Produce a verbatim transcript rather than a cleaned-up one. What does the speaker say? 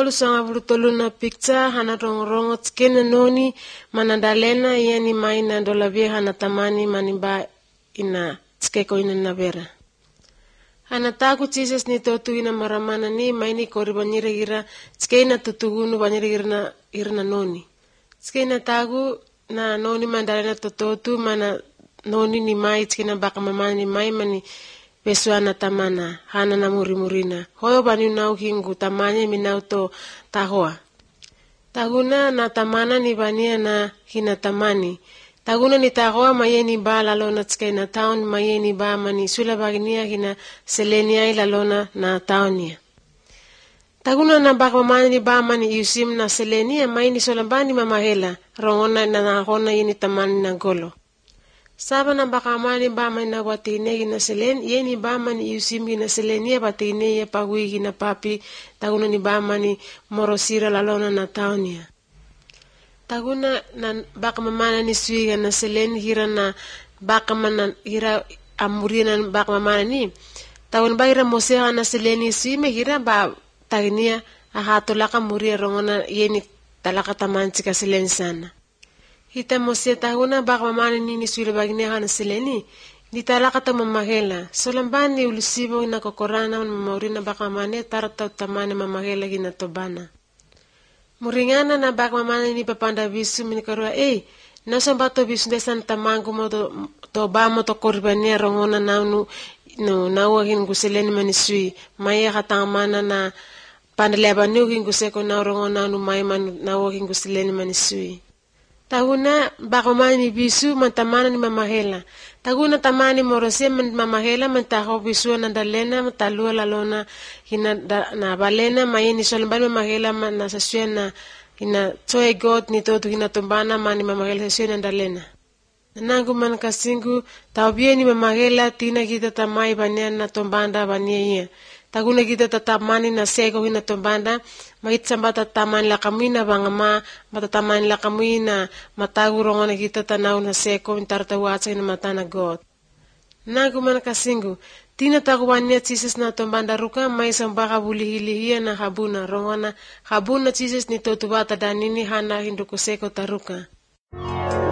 tolu sanga tolu na picture hana rongo tskene noni manandalena yani maina dolavie hana tamani manimba ina tskeko ina navera. Hana taku Jesus ni totu ina maramana ni maini kori banyere gira tskena tutugunu banyere gira irna noni. Tskena taku na noni mandalena tototu mana noni ni mai tskena baka mamani ni mai mani pesuana tamana hana na muri-murina. Hoyo bani nau hingu tamanya minau to tahoa. Taguna na tamana ni bania na hina tamani. Taguna ni tahoa mayeni ba lalona tskena taon mayeni ba mani sula baginia hina selenia lalona na taonia. Taguna na baka mamani ni ba mani iusim na selenia mayeni solambani mamahela rongona na nahona yeni tamani na golo. Saba na baka mani ba mani na watine gina selen, yeni ba mani iusim gina selenia batine ya pagui gina papi, taguna ni ba mani morosira lalona na taonia. Taguna na baka mamana ni sui gina selen hira na baka mana hira amurina na baka mamana ni, tagun ba hira mosea na seleni sui me hira ba taginia ahato laka muria rongona yeni talaka tamanchika selen sana. Hita mosia tahuna baka mamani nini suila bagine hana seleni, di talaka ta mamahela. Solambani ulusibo na kokorana maurina baka mamani taratau tamane mamahela gina tobana. Muringana na baka mamani ni papanda bisu minikarua, eh, nasa bato bisu desan tamangu mo to toba mo to koribania rongona naunu no naua hingu seleni manisui, maya katamana na pandalebanu hingu seko na rongona naunu maya manu naua hingu seleni manisui. Taguna bakamani bisu mantamana ni mamahela. Taguna tamani morose mamahela mantaho bisu nandalena matalua lalona hina na balena mayeni solambani mamahela na sasua na hina toy god ni totu hina tombana mani mamahela sasua nandalena. Nangu man kasingu taubie ni mamahela tina kita tamai bania na tombanda bania ia. Taguna kita tatamani na seko hina tombanda, mahitsamba tatamani la kamina bangama, matatamani la kamina, matagu rongona kita tanau na seko, intartawacha hina matana God. Nagu man kasingu, tina taguwania Jesus na tombanda ruka, may sambaka bulihilihia na habuna, rongona habuna Jesus ni totubata danini hana hinduko seko taruka.